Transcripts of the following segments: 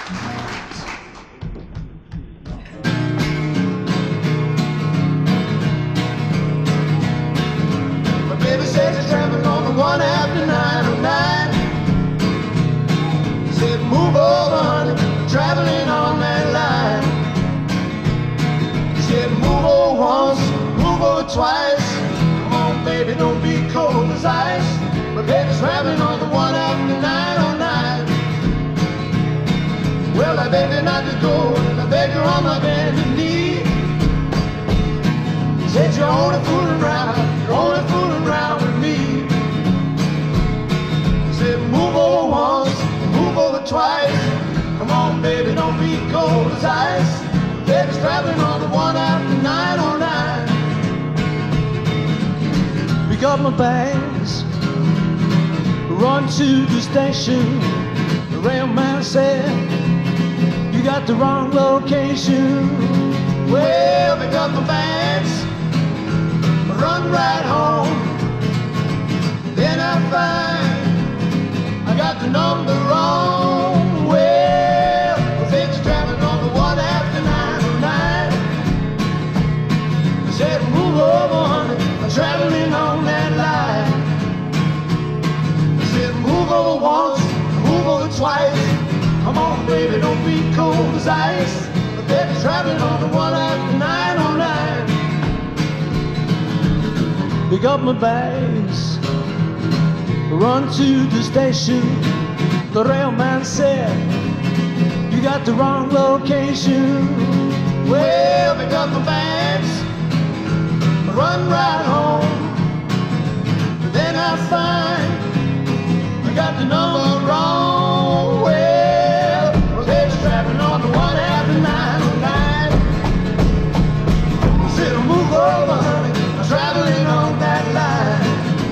My baby said she's traveling on the one after 909. Said move over, honey, traveling on that line. Said move over once, move over twice. Come on, baby, don't be cold as ice. My baby's traveling on the one after 909. Well, I begged her not to go, and I begged her on my bended knee. Said you're only fooling around, you're only fooling around with me. Said move over once, move over twice. Come on, baby, don't be cold as ice. Baby's traveling on the one after 909. Pick up my bags, run to the station. The railman said, you got the wrong location. Well, pick up my bags, run right home. Then I find I got the number wrong. Well, the thing's traveling on the one after 909. I said, move over, honey, I'm traveling on that line. I said, move over once, move over twice. Come on, baby, don't be cold as ice. The baby's traveling on the one after 909. Pick up my bags, run to the station. The railman said, you got the wrong location. Well, pick up my bags, run right home. Then I find I got the number wrong. Well, the baby's traveling on the one after 909. I said, move over, honey, I'm traveling on that line.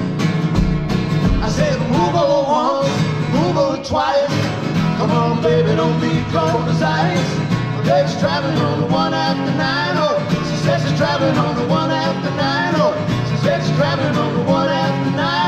I said, move over once, move over twice. Come on, baby, don't be cold as ice. My baby's traveling on the one after 90. She says she's traveling on the one after 90. She says she's traveling on the one after 90.